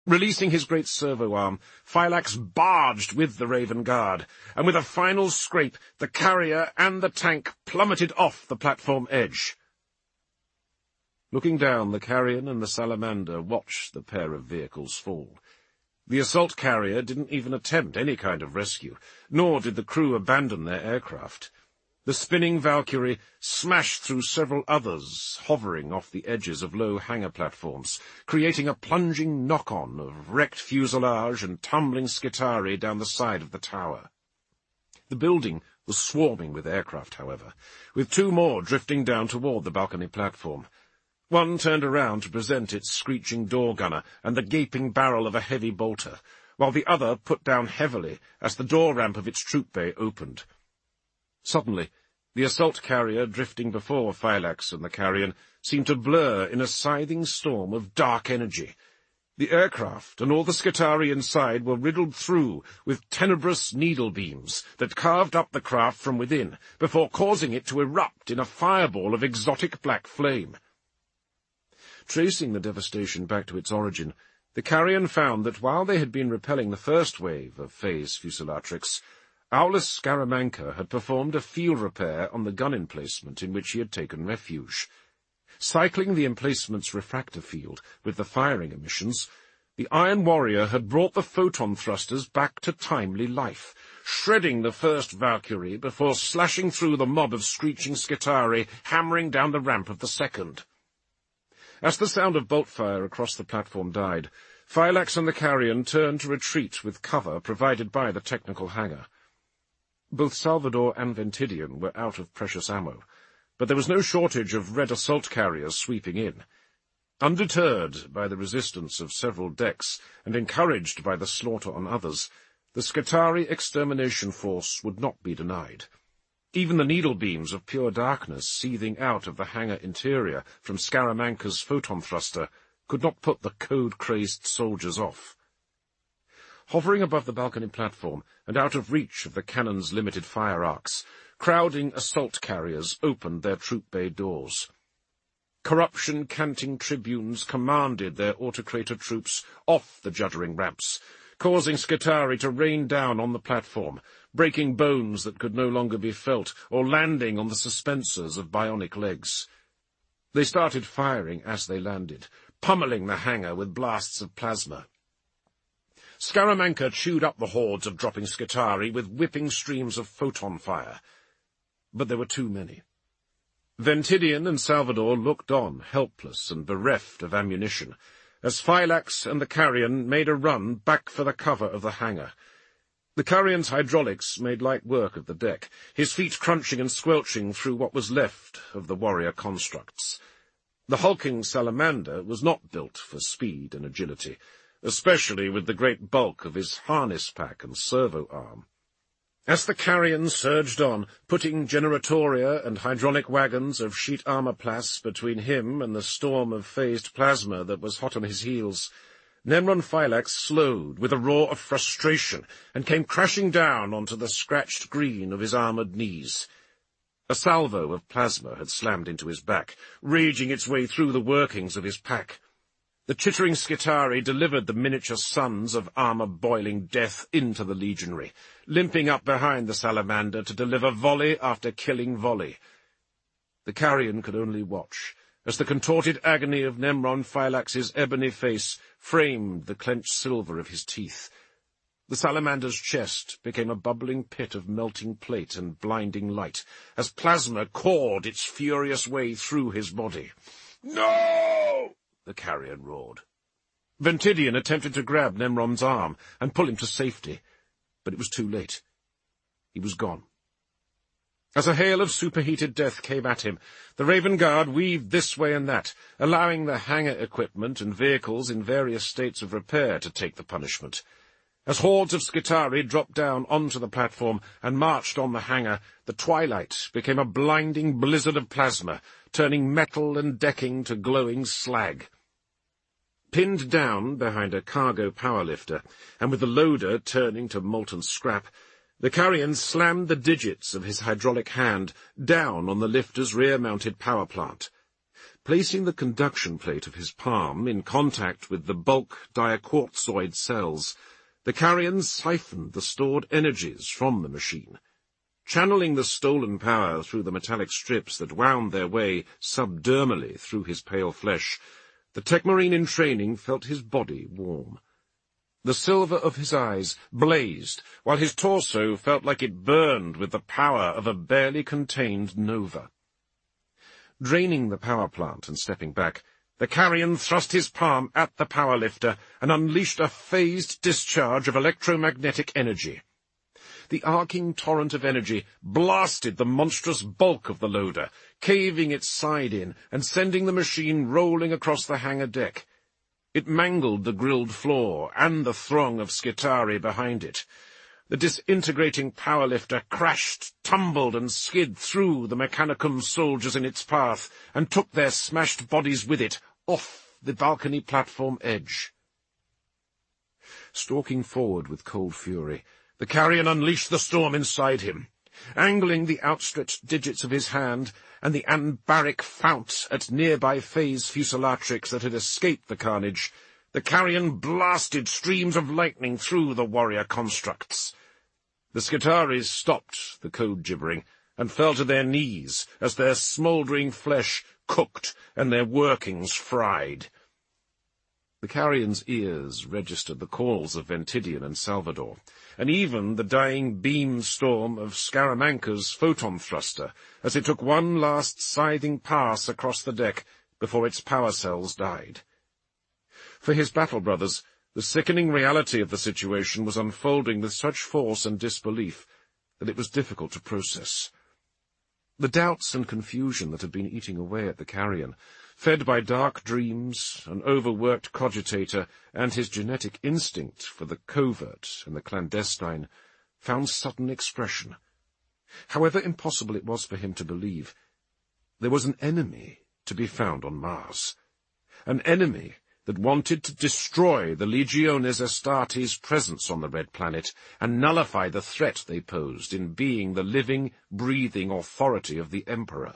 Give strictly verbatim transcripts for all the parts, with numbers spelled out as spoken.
Releasing his great servo-arm, Phylax barged with the Raven Guard, and with a final scrape, the carrier and the tank plummeted off the platform edge. Looking down, the Carrion and the Salamander watched the pair of vehicles fall. The assault carrier didn't even attempt any kind of rescue, nor did the crew abandon their aircraft. The spinning Valkyrie smashed through several others, hovering off the edges of low hangar platforms, creating a plunging knock-on of wrecked fuselage and tumbling Skitarii down the side of the tower. The building was swarming with aircraft, however, with two more drifting down toward the balcony platform. One turned around to present its screeching door gunner and the gaping barrel of a heavy bolter, while the other put down heavily as the door ramp of its troop bay opened. Suddenly, the assault carrier drifting before Phylax and the Carrion seemed to blur in a scything storm of dark energy. The aircraft and all the Skitarii inside were riddled through with tenebrous needle beams that carved up the craft from within, before causing it to erupt in a fireball of exotic black flame. Tracing the devastation back to its origin, the Carrion found that while they had been repelling the first wave of phase Fusilatrix, Aulus Scaramanca had performed a field repair on the gun emplacement in which he had taken refuge. Cycling the emplacement's refractor field with the firing emissions, the Iron Warrior had brought the photon thrusters back to timely life, shredding the first Valkyrie before slashing through the mob of screeching Skitarii, hammering down the ramp of the second. As the sound of bolt fire across the platform died, Phylax and the Carrion turned to retreat with cover provided by the technical hangar. Both Salvador and Ventidian were out of precious ammo, but there was no shortage of red assault carriers sweeping in. Undeterred by the resistance of several decks and encouraged by the slaughter on others, the Skitarii extermination force would not be denied. Even the needle beams of pure darkness seething out of the hangar interior from Scaramanca's photon thruster could not put the code-crazed soldiers off. Hovering above the balcony platform and out of reach of the cannon's limited fire arcs, crowding assault carriers opened their troop bay doors. Corruption-canting tribunes commanded their autocrator troops off the juddering ramps, causing Skitarii to rain down on the platform, breaking bones that could no longer be felt or landing on the suspensors of bionic legs. They started firing as they landed, pummeling the hangar with blasts of plasma. Scaramanca chewed up the hordes of dropping Skitarii with whipping streams of photon fire. But there were too many. Ventidian and Salvador looked on, helpless and bereft of ammunition, as Phylax and the Carrion made a run back for the cover of the hangar. The Carrion's hydraulics made light work of the deck, his feet crunching and squelching through what was left of the warrior constructs. The hulking Salamander was not built for speed and agility, especially with the great bulk of his harness pack and servo-arm. As the Carrion surged on, putting generatoria and hydraulic wagons of sheet armor plas between him and the storm of phased plasma that was hot on his heels, Nemron Phylax slowed with a roar of frustration and came crashing down onto the scratched green of his armored knees. A salvo of plasma had slammed into his back, raging its way through the workings of his pack. The chittering Skitarii delivered the miniature suns of armor-boiling death into the legionary, limping up behind the Salamander to deliver volley after killing volley. The Carrion could only watch, as the contorted agony of Nemron Phylax's ebony face framed the clenched silver of his teeth. The Salamander's chest became a bubbling pit of melting plate and blinding light, as plasma cored its furious way through his body. "No!" the Carrion roared. Ventidian attempted to grab Nemron's arm and pull him to safety, but it was too late. He was gone. As a hail of superheated death came at him, the Raven Guard weaved this way and that, allowing the hangar equipment and vehicles in various states of repair to take the punishment. As hordes of Skitarii dropped down onto the platform and marched on the hangar, the twilight became a blinding blizzard of plasma, turning metal and decking to glowing slag. Pinned down behind a cargo powerlifter, and with the loader turning to molten scrap, the Carrion slammed the digits of his hydraulic hand down on the lifter's rear-mounted power plant. Placing the conduction plate of his palm in contact with the bulk diaquartzoid cells, the Carrion siphoned the stored energies from the machine. Channeling the stolen power through the metallic strips that wound their way subdermally through his pale flesh, the Techmarine in training felt his body warm. The silver of his eyes blazed, while his torso felt like it burned with the power of a barely contained nova. Draining the power plant and stepping back, the Carrion thrust his palm at the power lifter and unleashed a phased discharge of electromagnetic energy. The arcing torrent of energy blasted the monstrous bulk of the loader, caving its side in and sending the machine rolling across the hangar deck. It mangled the grilled floor and the throng of Skitarii behind it. The disintegrating power lifter crashed, tumbled, and skid through the Mechanicum soldiers in its path and took their smashed bodies with it off the balcony platform edge. Stalking forward with cold fury, the Carrion unleashed the storm inside him. Angling the outstretched digits of his hand and the anbaric fount at nearby phase fuselatrix that had escaped the carnage, the Carrion blasted streams of lightning through the warrior constructs. The Skitarii stopped the code gibbering and fell to their knees as their smouldering flesh cooked and their workings fried. The Carrion's ears registered the calls of Ventidian and Salvador, and even the dying beam storm of Scaramanca's photon thruster as it took one last scything pass across the deck before its power cells died. For his battle brothers, the sickening reality of the situation was unfolding with such force and disbelief that it was difficult to process. The doubts and confusion that had been eating away at the Carrion, fed by dark dreams, an overworked cogitator, and his genetic instinct for the covert and the clandestine, found sudden expression. However impossible it was for him to believe, there was an enemy to be found on Mars. An enemy that wanted to destroy the Legiones Astartes' presence on the Red Planet and nullify the threat they posed in being the living, breathing authority of the Emperor.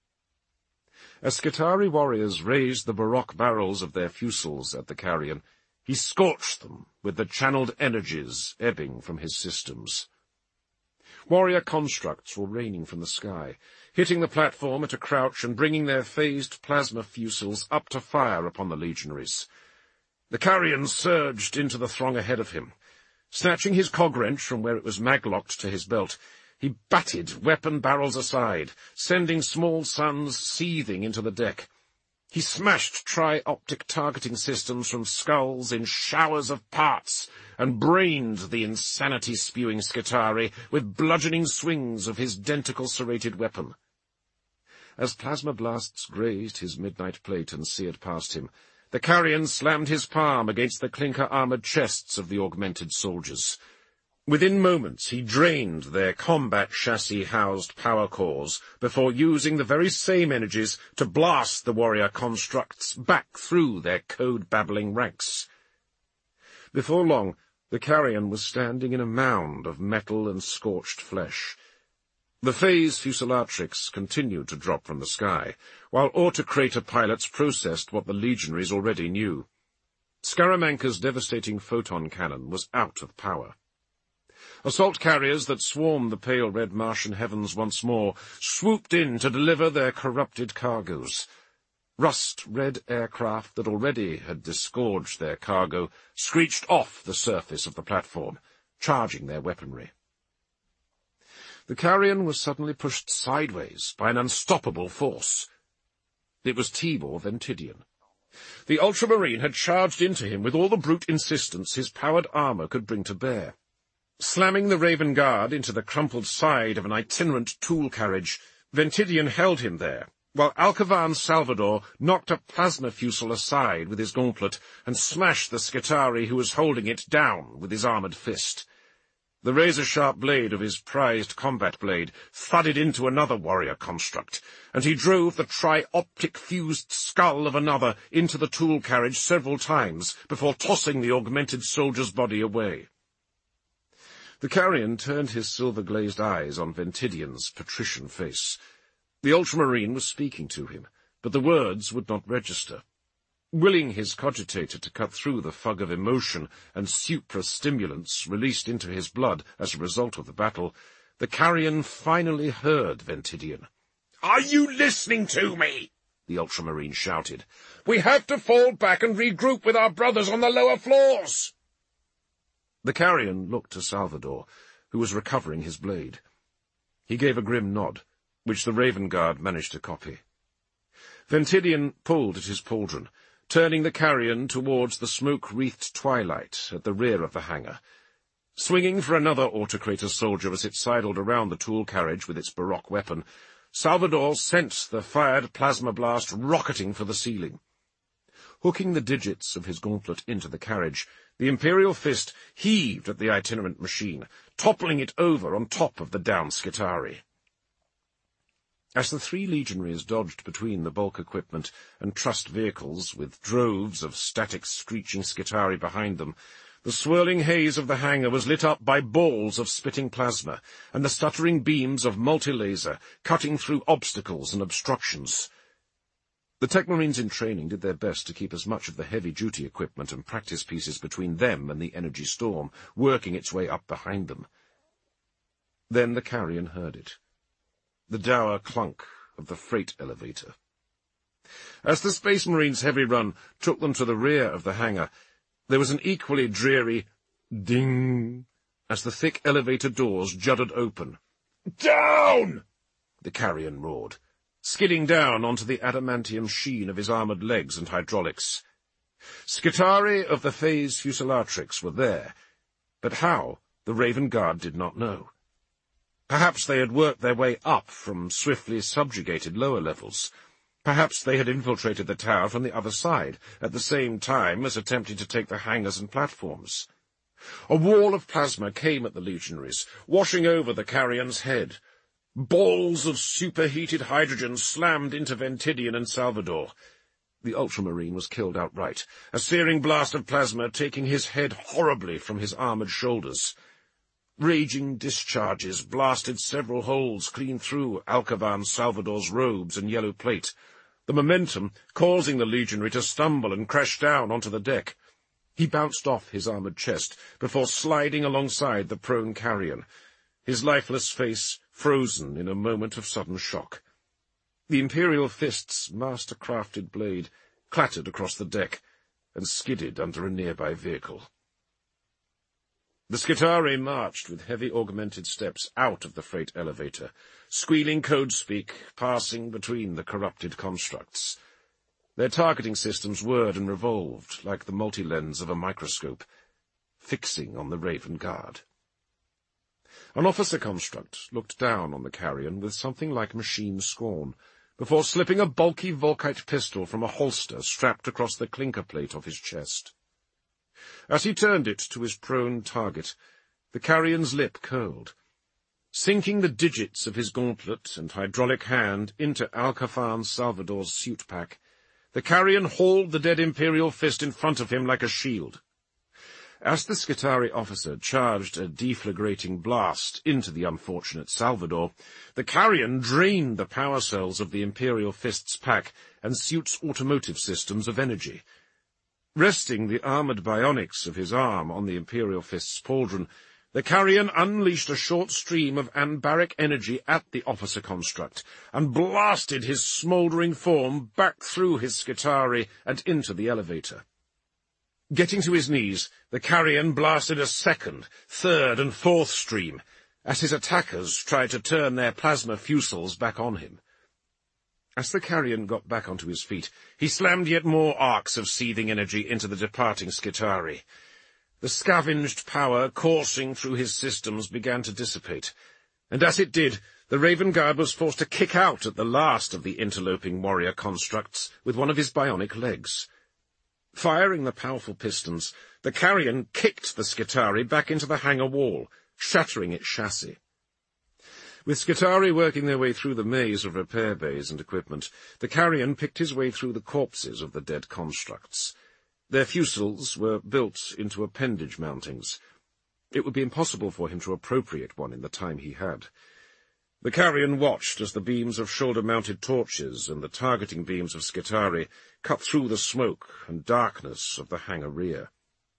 As Skitarii warriors raised the baroque barrels of their fusils at the Carrion, he scorched them with the channeled energies ebbing from his systems. Warrior constructs were raining from the sky, hitting the platform at a crouch and bringing their phased plasma fusils up to fire upon the legionaries. The Carrion surged into the throng ahead of him. Snatching his cog wrench from where it was maglocked to his belt, he batted weapon barrels aside, sending small suns seething into the deck. He smashed tri-optic targeting systems from skulls in showers of parts and brained the insanity-spewing Skitarii with bludgeoning swings of his denticle-serrated weapon. As plasma blasts grazed his midnight plate and seared past him, the Carrion slammed his palm against the clinker-armoured chests of the augmented soldiers. Within moments he drained their combat chassis-housed power cores before using the very same energies to blast the warrior constructs back through their code-babbling ranks. Before long, the Carrion was standing in a mound of metal and scorched flesh. The phase fuselatrix continued to drop from the sky, while autocrator pilots processed what the legionaries already knew. Scaramanca's devastating photon cannon was out of power. Assault carriers that swarmed the pale red Martian heavens once more swooped in to deliver their corrupted cargoes. Rust-red aircraft that already had disgorged their cargo screeched off the surface of the platform, charging their weaponry. The Carrion was suddenly pushed sideways by an unstoppable force. It was Tibor Ventidian. The Ultramarine had charged into him with all the brute insistence his powered armour could bring to bear. Slamming the Raven Guard into the crumpled side of an itinerant tool carriage, Ventidian held him there, while Alcavan Salvador knocked a plasma fusel aside with his gauntlet and smashed the Skitarii who was holding it down with his armoured fist. The razor-sharp blade of his prized combat blade thudded into another warrior construct, and he drove the tri-optic fused skull of another into the tool carriage several times before tossing the augmented soldier's body away. The Carrion turned his silver-glazed eyes on Ventidian's patrician face. The Ultramarine was speaking to him, but the words would not register. Willing his cogitator to cut through the fog of emotion and suprastimulants released into his blood as a result of the battle, the Carrion finally heard Ventidian. "Are you listening to me?" the Ultramarine shouted. "We have to fall back and regroup with our brothers on the lower floors." The Carrion looked to Salvador, who was recovering his blade. He gave a grim nod, which the Raven Guard managed to copy. Ventidian pulled at his pauldron, turning the Carrion towards the smoke-wreathed twilight at the rear of the hangar. Swinging for another Autocrator soldier as it sidled around the tool carriage with its baroque weapon, Salvador sent the fired plasma blast rocketing for the ceiling. Hooking the digits of his gauntlet into the carriage, the Imperial Fist heaved at the itinerant machine, toppling it over on top of the downed Skitarii. As the three legionaries dodged between the bulk equipment and trussed vehicles, with droves of static screeching Skitarii behind them, the swirling haze of the hangar was lit up by balls of spitting plasma, and the stuttering beams of multilaser cutting through obstacles and obstructions. The Techmarines in training did their best to keep as much of the heavy-duty equipment and practice pieces between them and the energy storm, working its way up behind them. Then the Carrion heard it. The dour clunk of the freight elevator. As the Space Marines' heavy run took them to the rear of the hangar, there was an equally dreary ding as the thick elevator doors juddered open. "Down!" the Carrion roared, skidding down onto the adamantium sheen of his armoured legs and hydraulics. Skitarii of the Phase Fuselatrix were there, but how, the Raven Guard did not know. Perhaps they had worked their way up from swiftly subjugated lower levels. Perhaps they had infiltrated the tower from the other side, at the same time as attempting to take the hangars and platforms. A wall of plasma came at the legionaries, washing over the Carrion's head. Balls of superheated hydrogen slammed into Ventidian and Salvador. The Ultramarine was killed outright, a searing blast of plasma taking his head horribly from his armoured shoulders. Raging discharges blasted several holes clean through Alcavan Salvador's robes and yellow plate, the momentum causing the legionary to stumble and crash down onto the deck. He bounced off his armoured chest before sliding alongside the prone Carrion, his lifeless face frozen in a moment of sudden shock. The Imperial Fist's master-crafted blade clattered across the deck and skidded under a nearby vehicle. The Skitarii marched with heavy augmented steps out of the freight elevator, squealing code-speak, passing between the corrupted constructs. Their targeting systems whirred and revolved like the multi-lens of a microscope, fixing on the Raven Guard. An officer construct looked down on the Carrion with something like machine scorn, before slipping a bulky Volkite pistol from a holster strapped across the clinker plate of his chest. As he turned it to his prone target, the Carrion's lip curled. Sinking the digits of his gauntlet and hydraulic hand into Alcafan Salvador's suit pack, the Carrion hauled the dead Imperial Fist in front of him like a shield. As the Skitarii officer charged a deflagrating blast into the unfortunate Salvador, the Carrion drained the power cells of the Imperial Fist's pack and suit's automotive systems of energy. Resting the armoured bionics of his arm on the Imperial Fist's pauldron, the Carrion unleashed a short stream of anbaric energy at the officer construct, and blasted his smouldering form back through his Skitarii and into the elevator. Getting to his knees, the Carrion blasted a second, third, and fourth stream, as his attackers tried to turn their plasma fusils back on him. As the Carrion got back onto his feet, he slammed yet more arcs of seething energy into the departing Skitarii. The scavenged power coursing through his systems began to dissipate, and as it did, the Raven Guard was forced to kick out at the last of the interloping warrior constructs with one of his bionic legs. Firing the powerful pistons, the Carrion kicked the Skitarii back into the hangar wall, shattering its chassis. With Skitarii working their way through the maze of repair bays and equipment, the Carrion picked his way through the corpses of the dead constructs. Their fusils were built into appendage mountings. It would be impossible for him to appropriate one in the time he had. The Carrion watched as the beams of shoulder-mounted torches and the targeting beams of Skitarii cut through the smoke and darkness of the hangar rear.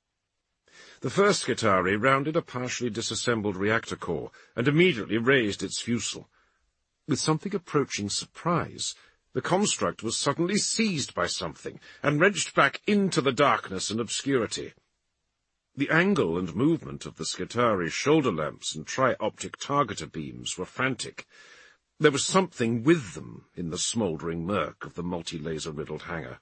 The first Skitarii rounded a partially disassembled reactor core and immediately raised its fusel. With something approaching surprise, the construct was suddenly seized by something and wrenched back into the darkness and obscurity. The angle and movement of the Skitarii shoulder lamps and tri-optic targeter beams were frantic. There was something with them in the smouldering murk of the multi-laser-riddled hangar.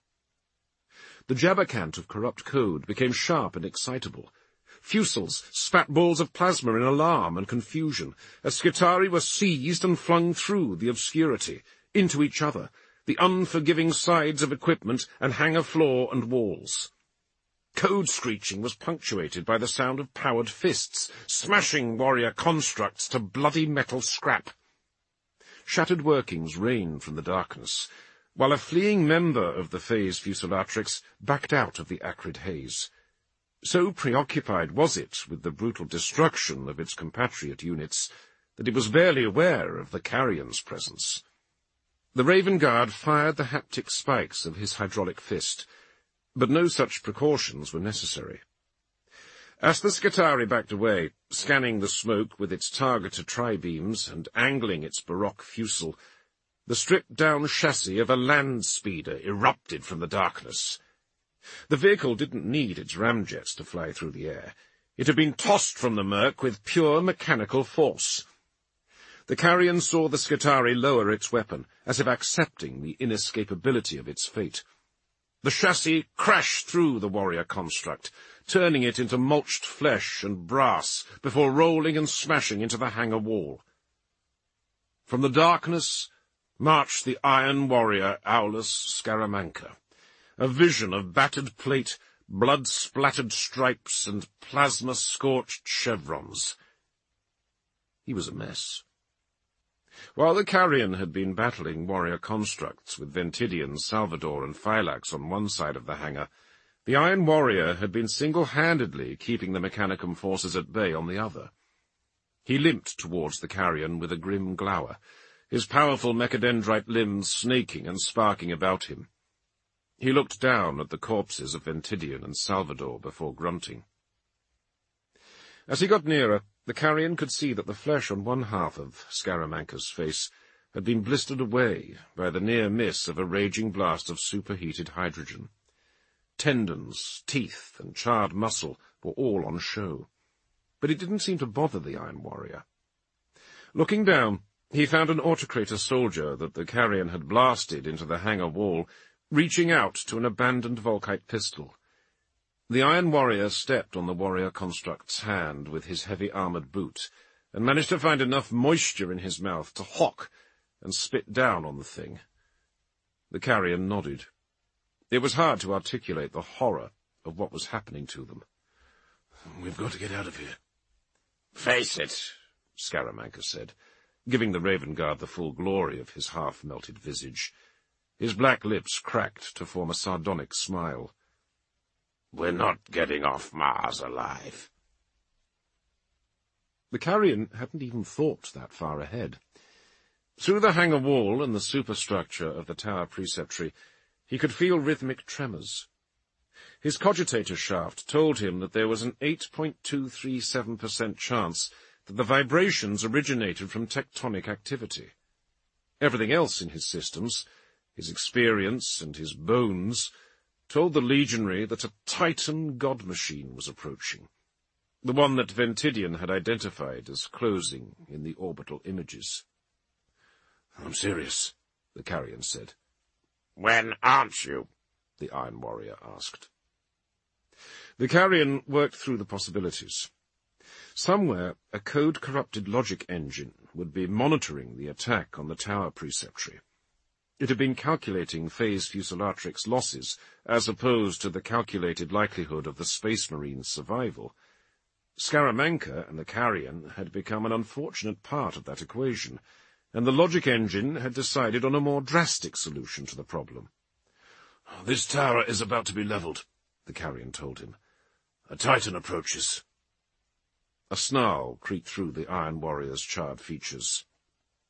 The jabbercant of corrupt code became sharp and excitable. Fusils spat balls of plasma in alarm and confusion, as Skitarii were seized and flung through the obscurity, into each other, the unforgiving sides of equipment and hangar floor and walls. Code screeching was punctuated by the sound of powered fists, smashing warrior constructs to bloody metal scrap. Shattered workings rained from the darkness, while a fleeing member of the Phase Fuselatrix backed out of the acrid haze. So preoccupied was it with the brutal destruction of its compatriot units that it was barely aware of the Carrion's presence. The Raven Guard fired the haptic spikes of his hydraulic fist, but no such precautions were necessary. As the Skitarii backed away, scanning the smoke with its targeter tri-beams and angling its baroque fusel, the stripped-down chassis of a land speeder erupted from the darkness. The vehicle didn't need its ramjets to fly through the air. It had been tossed from the murk with pure mechanical force. The Carrion saw the Skitarii lower its weapon, as if accepting the inescapability of its fate. The chassis crashed through the warrior construct, turning it into mulched flesh and brass before rolling and smashing into the hangar wall. From the darkness marched the Iron Warrior Aulus Scaramanca, a vision of battered plate, blood-splattered stripes, and plasma-scorched chevrons. He was a mess. While the Carrion had been battling warrior constructs with Ventidian, Salvador, and Phylax on one side of the hangar, the Iron Warrior had been single-handedly keeping the Mechanicum forces at bay on the other. He limped towards the Carrion with a grim glower, his powerful mechadendrite limbs snaking and sparking about him. He looked down at the corpses of Ventidian and Salvador before grunting. As he got nearer, the Carrion could see that the flesh on one half of Scaramanca's face had been blistered away by the near miss of a raging blast of superheated hydrogen. Tendons, teeth, and charred muscle were all on show, but it didn't seem to bother the Iron Warrior. Looking down, he found an autocrator soldier that the Carrion had blasted into the hangar wall, reaching out to an abandoned Volkite pistol. The Iron Warrior stepped on the warrior construct's hand with his heavy armoured boot, and managed to find enough moisture in his mouth to hock and spit down on the thing. The Carrion nodded. It was hard to articulate the horror of what was happening to them. "We've got to get out of here." "Face it," Scaramanca said, giving the Raven Guard the full glory of his half-melted visage. His black lips cracked to form a sardonic smile. "We're not getting off Mars alive." The Carrion hadn't even thought that far ahead. Through the hangar wall and the superstructure of the tower preceptory, he could feel rhythmic tremors. His cogitator shaft told him that there was an eight point two three seven percent chance that the vibrations originated from tectonic activity. Everything else in his systems, his experience and his bones, told the legionary that a Titan god machine was approaching, the one that Ventidian had identified as closing in the orbital images. "I'm serious," the Carrion said. "When aren't you?" the Iron Warrior asked. The Carrion worked through the possibilities. Somewhere, a code-corrupted logic engine would be monitoring the attack on the tower preceptory. It had been calculating Phase Fuselatrix losses, as opposed to the calculated likelihood of the Space Marine's survival. Scaramanca and the Carrion had become an unfortunate part of that equation, and the logic engine had decided on a more drastic solution to the problem. "This tower is about to be leveled," the Carrion told him. "A Titan approaches." A snarl creaked through the Iron Warrior's charred features.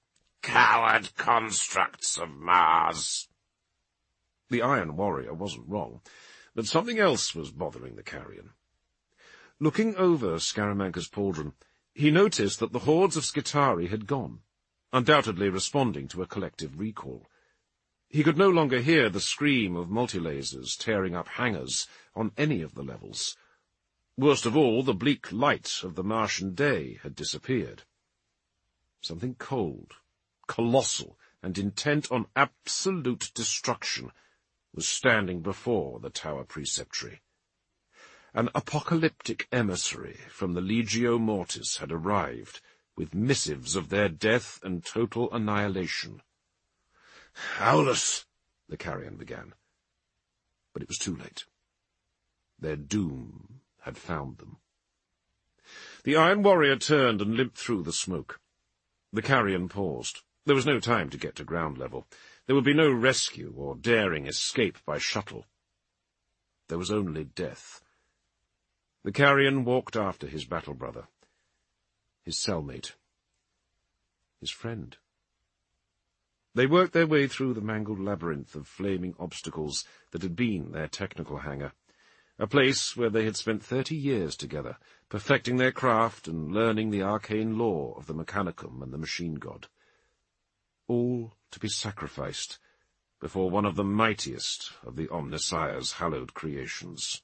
coward constructs of Mars. The Iron Warrior wasn't wrong, but something else was bothering the Carrion. Looking over Scaramanca's pauldron, he noticed that the hordes of Skitarii had gone, undoubtedly responding to a collective recall. He could no longer hear the scream of multilasers tearing up hangars on any of the levels. Worst of all, the bleak light of the Martian day had disappeared. Something cold, colossal, and intent on absolute destruction was standing before the Tower Preceptory. An apocalyptic emissary from the Legio Mortis had arrived, with missives of their death and total annihilation. "Aulus," the Carrion began. But it was too late. Their doom had found them. The Iron Warrior turned and limped through the smoke. The Carrion paused. There was no time to get to ground level. There would be no rescue or daring escape by shuttle. There was only death. The Carrion walked after his battle brother, his cellmate, his friend. They worked their way through the mangled labyrinth of flaming obstacles that had been their technical hangar, a place where they had spent thirty years together, perfecting their craft and learning the arcane lore of the Mechanicum and the machine god. All to be sacrificed before one of the mightiest of the Omnissiah's hallowed creations.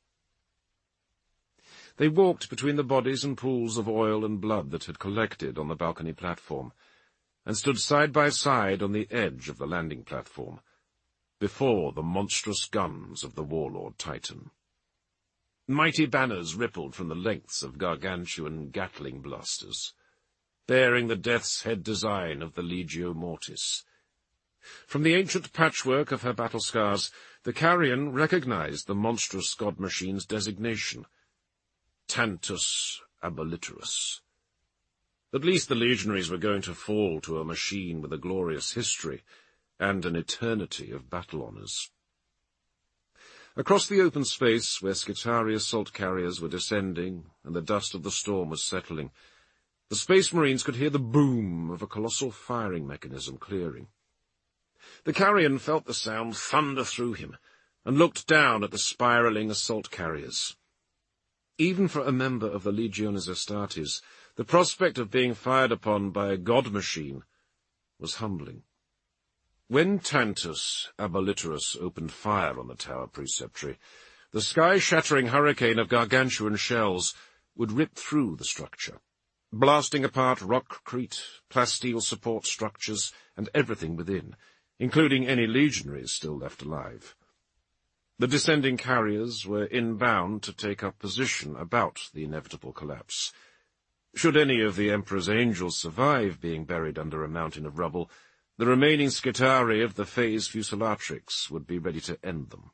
They walked between the bodies and pools of oil and blood that had collected on the balcony platform, and stood side by side on the edge of the landing platform, before the monstrous guns of the warlord Titan. Mighty banners rippled from the lengths of gargantuan Gatling blasters, bearing the death's head design of the Legio Mortis. From the ancient patchwork of her battle scars, the Carrion recognized the monstrous god machine's designation, Tantus Aboliterus. At least the legionaries were going to fall to a machine with a glorious history and an eternity of battle honors. Across the open space where Skitarii assault carriers were descending and the dust of the storm was settling, the Space Marines could hear the boom of a colossal firing mechanism clearing. The Carrion felt the sound thunder through him and looked down at the spiraling assault carriers. Even for a member of the Legiones Astartes, the prospect of being fired upon by a god machine was humbling. When Tantus Aboliterus opened fire on the Tower Preceptory, the sky-shattering hurricane of gargantuan shells would rip through the structure, blasting apart rockcrete, plasteel support structures, and everything within, including any legionaries still left alive. The descending carriers were inbound to take up position about the inevitable collapse. Should any of the Emperor's angels survive being buried under a mountain of rubble, the remaining Skitarii of the Phase Fuselatrix would be ready to end them.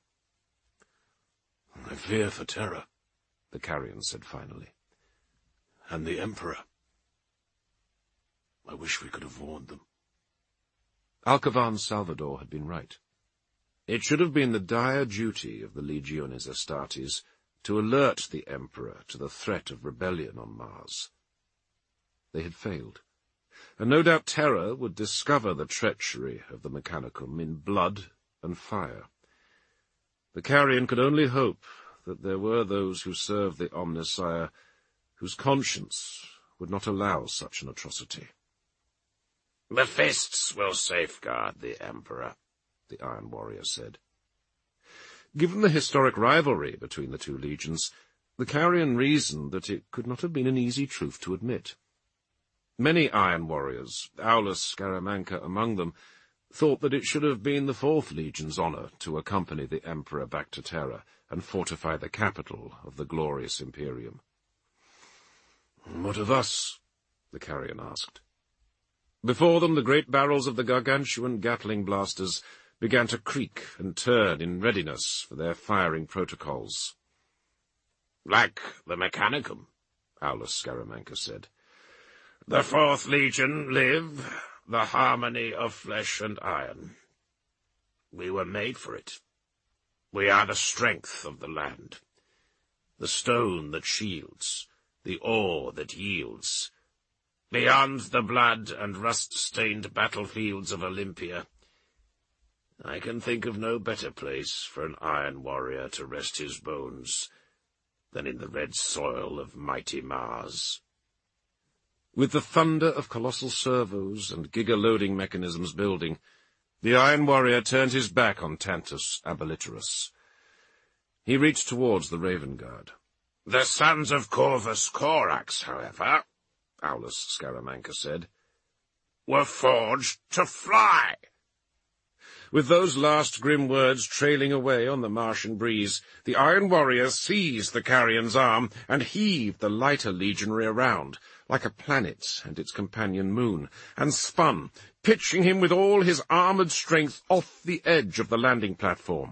"I fear for Terra," the Carrion said finally. "And the Emperor. I wish we could have warned them." Alcavan Salvador had been right. It should have been the dire duty of the Legiones Astartes to alert the Emperor to the threat of rebellion on Mars. They had failed, and no doubt Terra would discover the treachery of the Mechanicum in blood and fire. The Carrion could only hope that there were those who served the Omnissiah whose conscience would not allow such an atrocity. "The fists will safeguard the Emperor," the Iron Warrior said. Given the historic rivalry between the two legions, the Carrion reasoned that it could not have been an easy truth to admit. Many Iron Warriors, Aulus Scaramanca among them, thought that it should have been the Fourth Legion's honor to accompany the Emperor back to Terra and fortify the capital of the glorious Imperium. "What of us?" the Carrion asked. Before them, the great barrels of the gargantuan Gatling blasters began to creak and turn in readiness for their firing protocols. "Like the Mechanicum," Aulus Scaramanca said. "The Fourth Legion live, the harmony of flesh and iron. We were made for it. We are the strength of the land, the stone that shields, the ore that yields, beyond the blood and rust-stained battlefields of Olympia, I can think of no better place for an Iron Warrior to rest his bones than in the red soil of mighty Mars. With the thunder of colossal servos and giga-loading mechanisms building, the Iron Warrior turned his back on Tantus Aboliterus. He reached towards the Raven Guard. "The sons of Corvus Corax, however," Aulus Scaramanca said, "were forged to fly." With those last grim words trailing away on the Martian breeze, the Iron Warrior seized the Carrion's arm and heaved the lighter legionary around, like a planet and its companion moon, and spun, pitching him with all his armoured strength off the edge of the landing platform.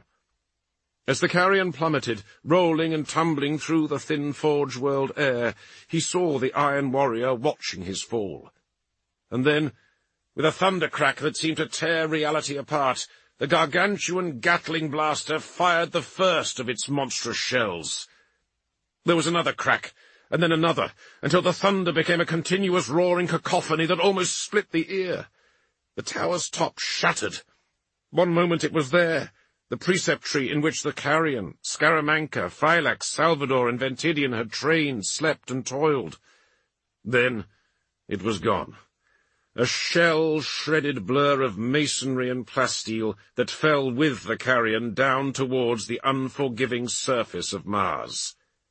As the Carrion plummeted, rolling and tumbling through the thin Forge World air, he saw the Iron Warrior watching his fall. And then, with a thundercrack that seemed to tear reality apart, the gargantuan Gatling blaster fired the first of its monstrous shells. There was another crack, and then another, until the thunder became a continuous roaring cacophony that almost split the ear. The tower's top shattered. One moment it was there, the preceptory in which the Carrion, Scaramanca, Phylax, Salvador, and Ventidian had trained, slept, and toiled. Then it was gone. A shell-shredded blur of masonry and plasteel that fell with the Carrion down towards the unforgiving surface of Mars.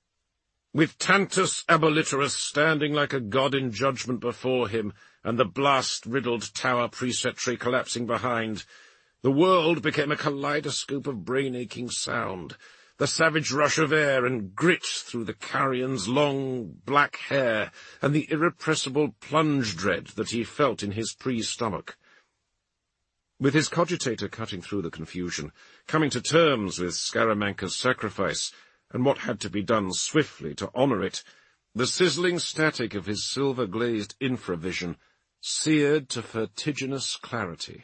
With Tantus Aboliterus standing like a god in judgment before him, and the blast-riddled tower preceptory collapsing behind, the world became a kaleidoscope of brain-aching sound, the savage rush of air and grit through the Carrion's long black hair, and the irrepressible plunge dread that he felt in his pre-stomach. With his cogitator cutting through the confusion, coming to terms with Scaramanca's sacrifice, and what had to be done swiftly to honour it, the sizzling static of his silver-glazed infravision seared to vertiginous clarity.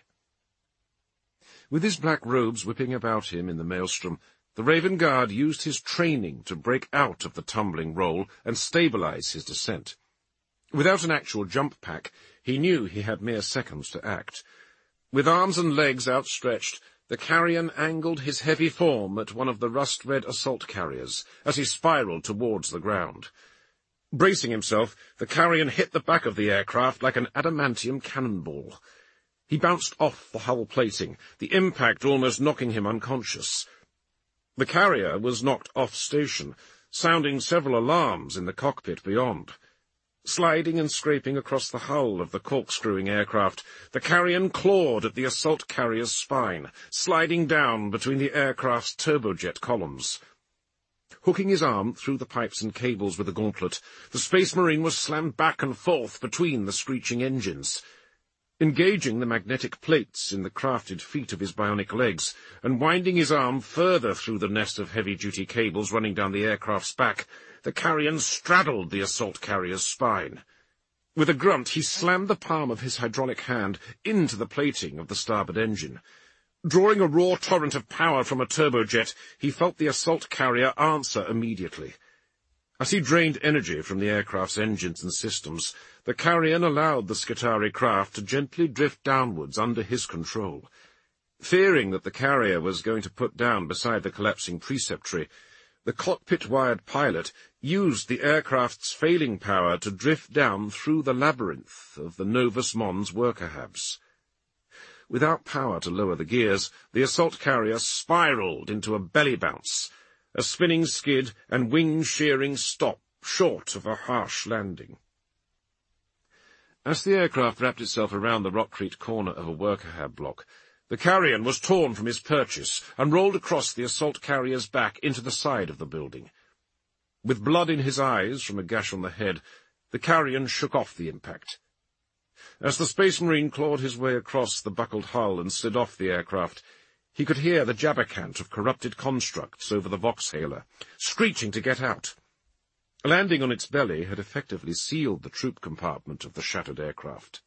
With his black robes whipping about him in the maelstrom, the Raven Guard used his training to break out of the tumbling roll and stabilize his descent. Without an actual jump pack, he knew he had mere seconds to act. With arms and legs outstretched, the Carrion angled his heavy form at one of the rust-red assault carriers as he spiraled towards the ground. Bracing himself, the Carrion hit the back of the aircraft like an adamantium cannonball. He bounced off the hull plating, the impact almost knocking him unconscious. The carrier was knocked off station, sounding several alarms in the cockpit beyond. Sliding and scraping across the hull of the corkscrewing aircraft, the Carrion clawed at the assault carrier's spine, sliding down between the aircraft's turbojet columns. Hooking his arm through the pipes and cables with a gauntlet, the Space Marine was slammed back and forth between the screeching engines. Engaging the magnetic plates in the crafted feet of his bionic legs, and winding his arm further through the nest of heavy-duty cables running down the aircraft's back, the Carrion straddled the assault carrier's spine. With a grunt, he slammed the palm of his hydraulic hand into the plating of the starboard engine. Drawing a raw torrent of power from a turbojet, he felt the assault carrier answer immediately. As he drained energy from the aircraft's engines and systems, the Carrion allowed the Skitarii craft to gently drift downwards under his control. Fearing that the carrier was going to put down beside the collapsing preceptory, the cockpit-wired pilot used the aircraft's failing power to drift down through the labyrinth of the Novus Mons worker hubs. Without power to lower the gears, the assault carrier spiraled into a belly bounce, a spinning skid and wing-shearing stop short of a harsh landing. As the aircraft wrapped itself around the Rockcrete corner of a worker hab block, the Carrion was torn from his purchase and rolled across the assault carrier's back into the side of the building. With blood in his eyes from a gash on the head, the Carrion shook off the impact. As the Space Marine clawed his way across the buckled hull and slid off the aircraft, he could hear the jabbercant of corrupted constructs over the Voxhaler, screeching to get out. Landing on its belly had effectively sealed the troop compartment of the shattered aircraft.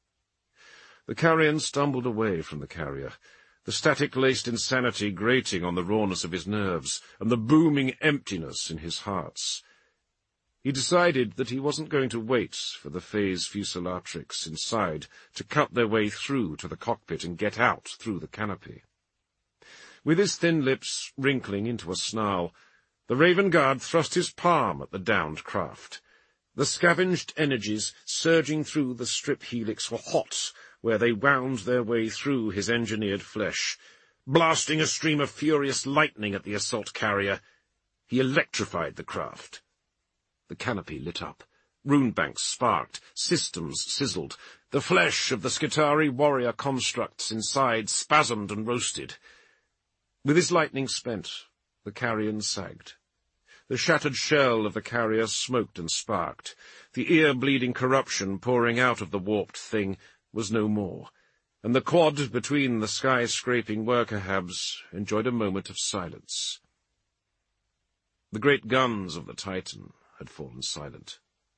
The Carrion stumbled away from the carrier, the static-laced insanity grating on the rawness of his nerves and the booming emptiness in his hearts. He decided that he wasn't going to wait for the phase fuselatrix inside to cut their way through to the cockpit and get out through the canopy. With his thin lips wrinkling into a snarl, the Raven Guard thrust his palm at the downed craft. The scavenged energies surging through the strip helix were hot where they wound their way through his engineered flesh. Blasting a stream of furious lightning at the assault carrier, he electrified the craft. The canopy lit up. Rune banks sparked. Systems sizzled. The flesh of the Skitarii warrior constructs inside spasmed and roasted. With his lightning spent, the carrion sagged. The shattered shell of the carrier smoked and sparked. The ear-bleeding corruption pouring out of the warped thing was no more, and the quad between the sky-scraping worker habs enjoyed a moment of silence. The great guns of the Titan had fallen silent.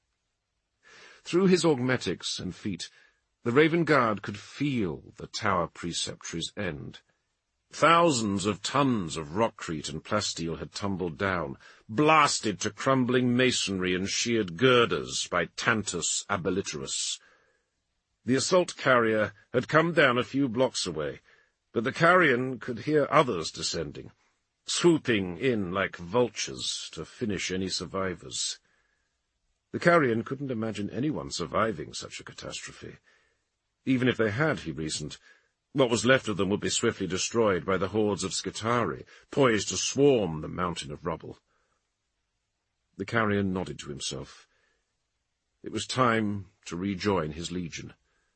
Through his augmetics and feet, the Raven Guard could feel the tower preceptory's end. Thousands of tons of rockcrete and plasteel had tumbled down, blasted to crumbling masonry and sheared girders by Tantus Aboliterus. The assault carrier had come down a few blocks away, but the carrion could hear others descending, swooping in like vultures to finish any survivors. The carrion couldn't imagine anyone surviving such a catastrophe. Even if they had, he reasoned, what was left of them would be swiftly destroyed by the hordes of Skitarii, poised to swarm the mountain of rubble. The carrion nodded to himself. It was time to rejoin his legion.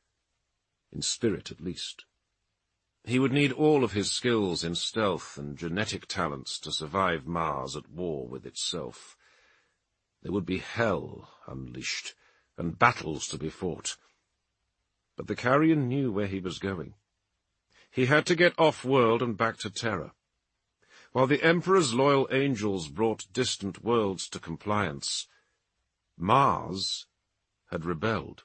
In spirit, at least. He would need all of his skills in stealth and genetic talents to survive Mars at war with itself. There would be hell unleashed, and battles to be fought. But the carrion knew where he was going. He had to get off-world and back to Terra. While the Emperor's loyal angels brought distant worlds to compliance, Mars had rebelled.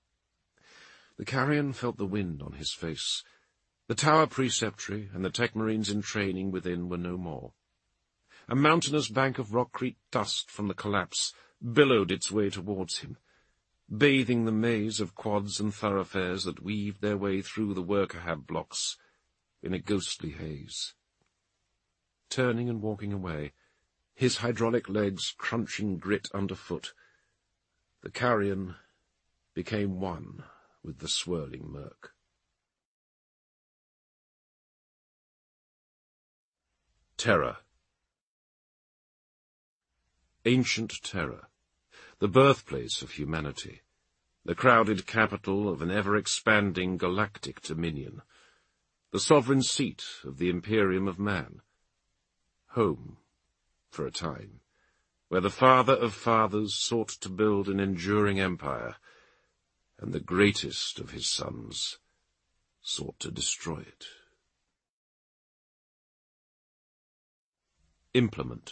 The carrion felt the wind on his face. The tower preceptory and the tech marines in training within were no more. A mountainous bank of rockcrete dust from the collapse billowed its way towards him, bathing the maze of quads and thoroughfares that weaved their way through the worker hab blocks in a ghostly haze. Turning and walking away, his hydraulic legs crunching grit underfoot, the carrion became one with the swirling murk. Terra. Ancient Terra, the birthplace of humanity, the crowded capital of an ever-expanding galactic dominion, the sovereign seat of the Imperium of Man, home, for a time, where the father of fathers sought to build an enduring empire, and the greatest of his sons sought to destroy it. Implement.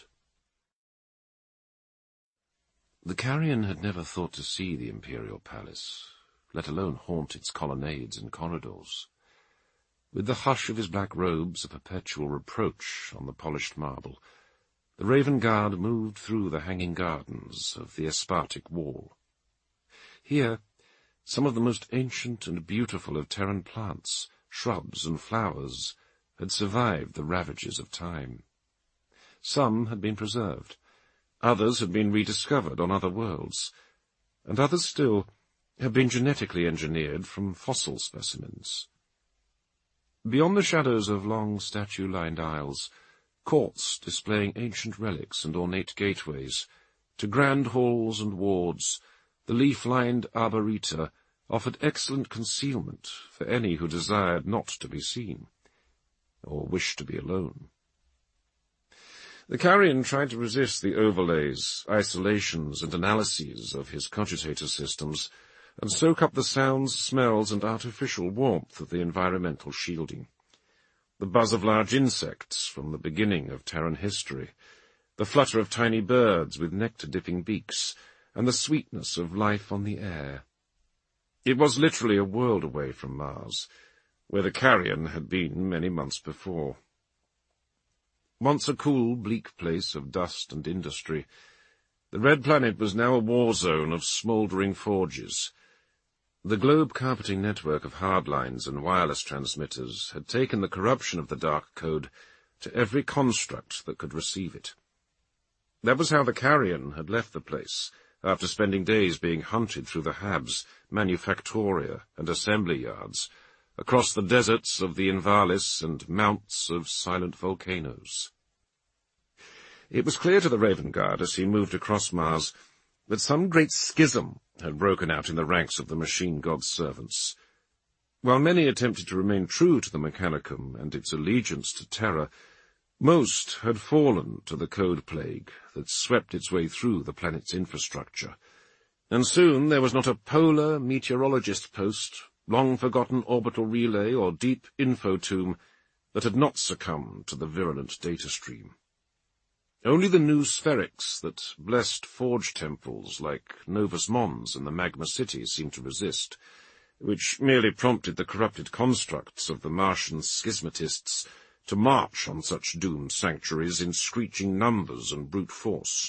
The carrion had never thought to see the imperial palace, let alone haunt its colonnades and corridors. With the hush of his black robes a perpetual reproach on the polished marble, the Raven Guard moved through the hanging gardens of the Aspartic wall. Here, some of the most ancient and beautiful of Terran plants, shrubs and flowers, had survived the ravages of time. Some had been preserved. Others had been rediscovered on other worlds, and others still had been genetically engineered from fossil specimens. Beyond the shadows of long statue-lined aisles, courts displaying ancient relics and ornate gateways, to grand halls and wards, the leaf-lined arboreta offered excellent concealment for any who desired not to be seen, or wished to be alone. The carrion tried to resist the overlays, isolations, and analyses of his cogitator systems, and soak up the sounds, smells, and artificial warmth of the environmental shielding. The buzz of large insects from the beginning of Terran history, the flutter of tiny birds with nectar-dipping beaks, and the sweetness of life on the air. It was literally a world away from Mars, where the carrion had been many months before. Once a cool, bleak place of dust and industry, The Red Planet was now a war zone of smouldering forges. The globe-carpeting network of hardlines and wireless transmitters had taken the corruption of the Dark Code to every construct that could receive it. That was how the Carrion had left the place, after spending days being hunted through the Habs, manufactoria, and assembly yards, across the deserts of the Invalis and mounts of silent volcanoes. It was clear to the Raven Guard as he moved across Mars that some great schism had broken out in the ranks of the machine god's servants. While many attempted to remain true to the Mechanicum and its allegiance to Terra, most had fallen to the code plague that swept its way through the planet's infrastructure, and soon there was not a polar meteorologist post, long-forgotten orbital relay, or deep info tomb that had not succumbed to the virulent data stream. Only the new spherics that blessed forge temples like Novus Mons and the Magma City seemed to resist, which merely prompted the corrupted constructs of the Martian schismatists to march on such doomed sanctuaries in screeching numbers and brute force.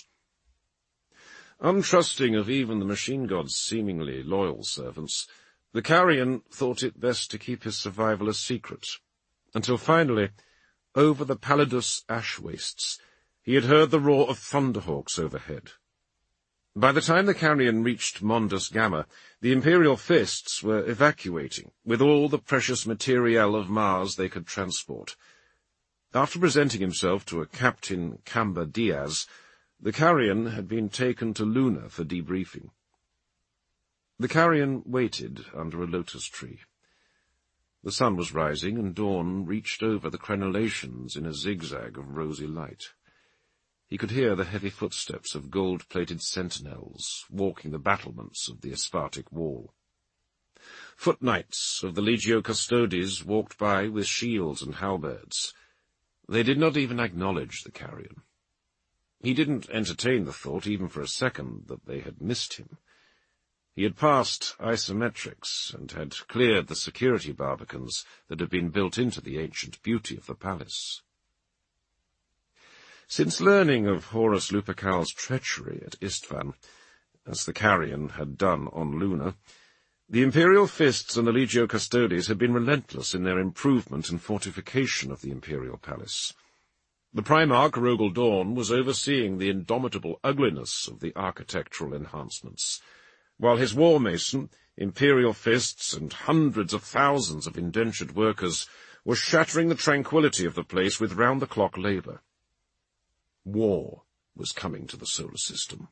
Untrusting of even the machine god's seemingly loyal servants, the Carrion thought it best to keep his survival a secret, until finally, over the Palidus ash wastes, he had heard the roar of thunderhawks overhead. By the time the Carrion reached Mondus Gamma, the Imperial Fists were evacuating, with all the precious materiel of Mars they could transport. After presenting himself to a Captain Camba Diaz, the Carrion had been taken to Luna for debriefing. The Carrion waited under a lotus tree. The sun was rising, and dawn reached over the crenellations in a zigzag of rosy light. He could hear the heavy footsteps of gold-plated sentinels walking the battlements of the Aspartic wall. Foot knights of the Legio Custodes walked by with shields and halberds. They did not even acknowledge the Carrion. He didn't entertain the thought, even for a second, that they had missed him. He had passed isometrics and had cleared the security barbicans that had been built into the ancient beauty of the palace. Since learning of Horus Lupercal's treachery at Istvan, as the Carrion had done on Luna, the Imperial Fists and the Legio Custodes had been relentless in their improvement and fortification of the Imperial Palace. The Primarch, Rogel Dawn, was overseeing the indomitable ugliness of the architectural enhancements, while his war mason, Imperial Fists, and hundreds of thousands of indentured workers were shattering the tranquility of the place with round-the-clock labour. War was coming to the solar system.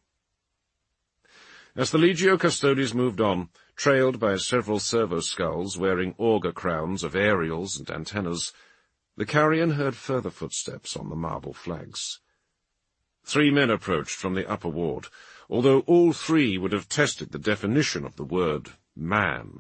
As the Legio Custodes moved on, trailed by several servo-skulls wearing auger crowns of aerials and antennas, the Carrion heard further footsteps on the marble flags. Three men approached from the upper ward, although all three would have tested the definition of the word man.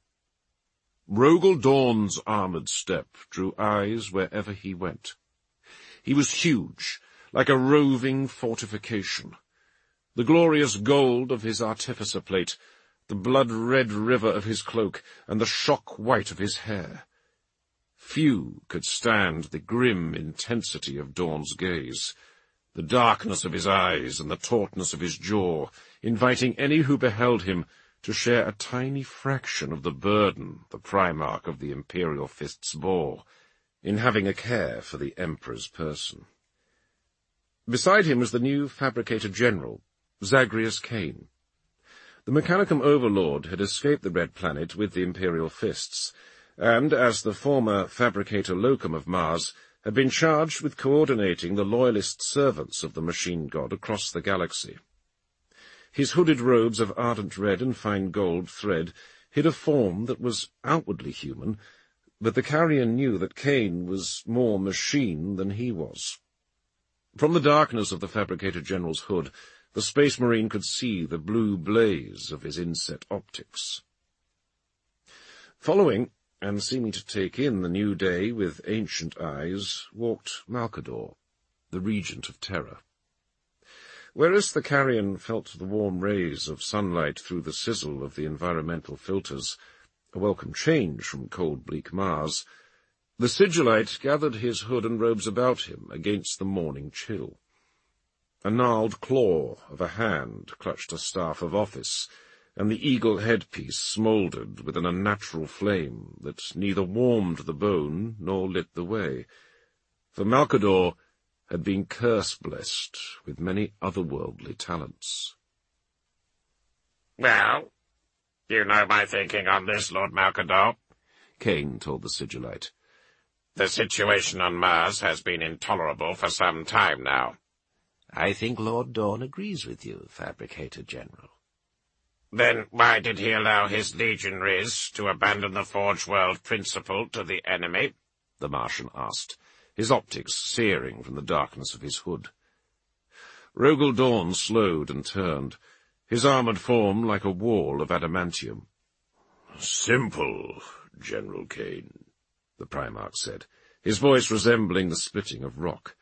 Rogel Dawn's armoured step drew eyes wherever he went. He was huge, like a roving fortification. The glorious gold of his artificer plate, the blood-red river of his cloak, and the shock-white of his hair. Few could stand the grim intensity of Dawn's gaze, the darkness of his eyes and the tautness of his jaw, inviting any who beheld him to share a tiny fraction of the burden the Primarch of the Imperial Fists bore, in having a care for the Emperor's person. Beside him was the new Fabricator General, Zagreus Kane. The Mechanicum Overlord had escaped the Red Planet with the Imperial Fists, and, as the former Fabricator Locum of Mars, had been charged with coordinating the loyalist servants of the machine god across the galaxy. His hooded robes of ardent red and fine gold thread hid a form that was outwardly human, but the Carrion knew that Kane was more machine than he was. From the darkness of the Fabricator General's hood, the Space Marine could see the blue blaze of his inset optics. Following, and seeming to take in the new day with ancient eyes, walked Malkador, the Regent of Terra. Whereas the Carrion felt the warm rays of sunlight through the sizzle of the environmental filters, a welcome change from cold, bleak Mars, the Sigillite gathered his hood and robes about him against the morning chill. A gnarled claw of a hand clutched a staff of office, and the eagle headpiece smouldered with an unnatural flame that neither warmed the bone nor lit the way, for Malcador had been curse-blessed with many otherworldly talents. "Well, you know my thinking on this, Lord Malcador," Kane told the Sigillite. "The situation on Mars has been intolerable for some time now." "I think Lord Dawn agrees with you, Fabricator General." "Then why did he allow his legionaries to abandon the Forge World principle to the enemy?" the Martian asked, his optics searing from the darkness of his hood. Rogel Dawn slowed and turned, his armoured form like a wall of adamantium. "Simple, General Kane," the Primarch said, his voice resembling the splitting of rock.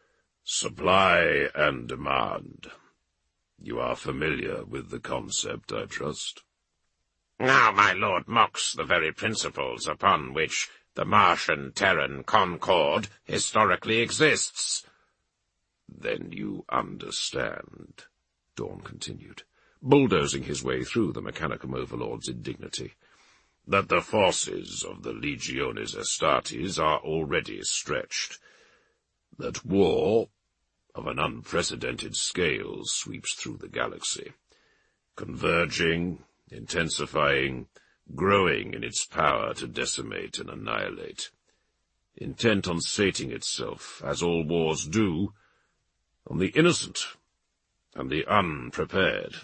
"Supply and demand. You are familiar with the concept, I trust?" "Now my lord mocks the very principles upon which the Martian-Terran concord historically exists." "Then you understand," Dawn continued, bulldozing his way through the Mechanicum Overlord's indignity, "that the forces of the Legiones Astartes are already stretched, that war of an unprecedented scale sweeps through the galaxy, converging, intensifying, growing in its power to decimate and annihilate, intent on sating itself, as all wars do, on the innocent and the unprepared."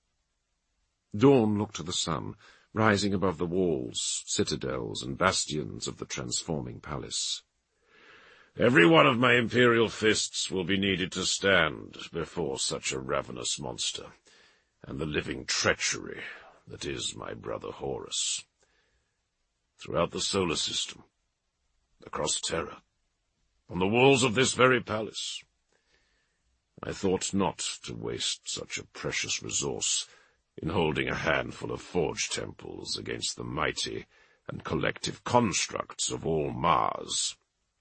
Dawn looked to the sun, rising above the walls, citadels, and bastions of the transforming palace. "Every one of my imperial fists will be needed to stand before such a ravenous monster, and the living treachery that is my brother Horus. Throughout the solar system, across Terra, on the walls of this very palace, I thought not to waste such a precious resource in holding a handful of forge temples against the mighty and collective constructs of all Mars.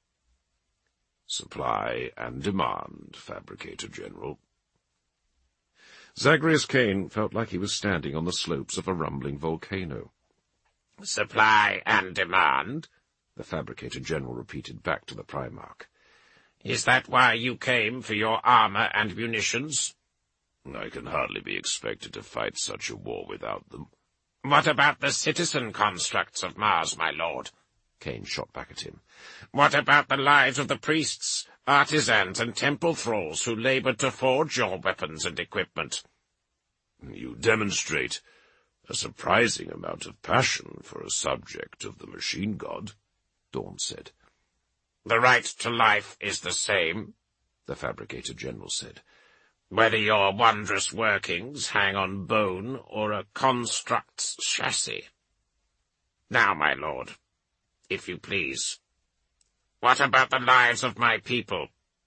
Supply and demand, Fabricator General." Zagreus Kane felt like he was standing on the slopes of a rumbling volcano. "Supply and demand," the Fabricator General repeated back to the Primarch. "Is that why you came for your armour and munitions?" "I can hardly be expected to fight such a war without them." "What about the citizen constructs of Mars, my lord?" Kane shot back at him. "What about the lives of the priests, artisans, and temple thralls who laboured to forge your weapons and equipment?" "You demonstrate a surprising amount of passion for a subject of the machine god," Dawn said. "The right to life is the same," the Fabricator General said, "whether your wondrous workings hang on bone or a construct's chassis. Now, my lord, if you please, what about the lives of my people?"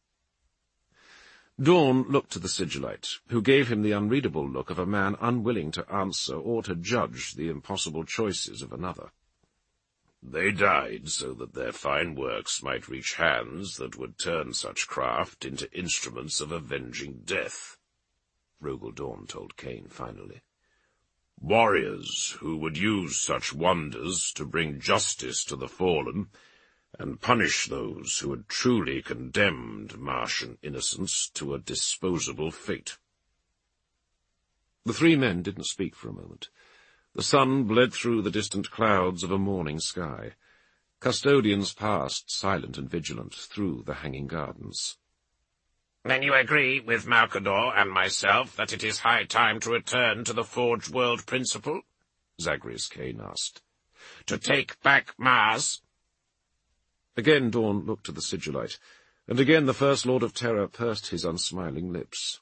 Dawn looked to the Sigillite, who gave him the unreadable look of a man unwilling to answer or to judge the impossible choices of another. "They died so that their fine works might reach hands that would turn such craft into instruments of avenging death," Rogel Dawn told Kane finally. "Warriors who would use such wonders to bring justice to the fallen and punish those who had truly condemned Martian innocence to a disposable fate." The three men didn't speak for a moment. The sun bled through the distant clouds of a morning sky. Custodians passed, silent and vigilant, through the hanging gardens. "Then you agree with Malcador and myself that it is high time to return to the Forge World principle?" Zagreus Kane asked. "To take back Mars?" Again Dawn looked to the Sigillite, and again the First Lord of Terror pursed his unsmiling lips.